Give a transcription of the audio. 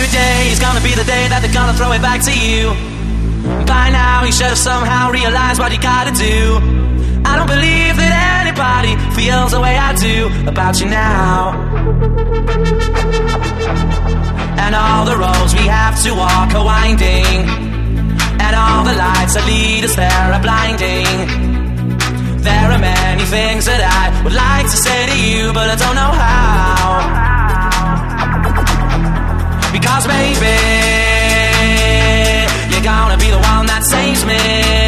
today is gonna be the day that they're gonna throw it back to you. By now you should have somehow realized what you gotta do. I don't believe that anybody feels the way I do about you now. And all the roads we have to walk are winding, and all the lights that lead us there are blinding. There are many things that I would like to say to you, but I don't know how. Because maybe you're gonna be the one that saves me.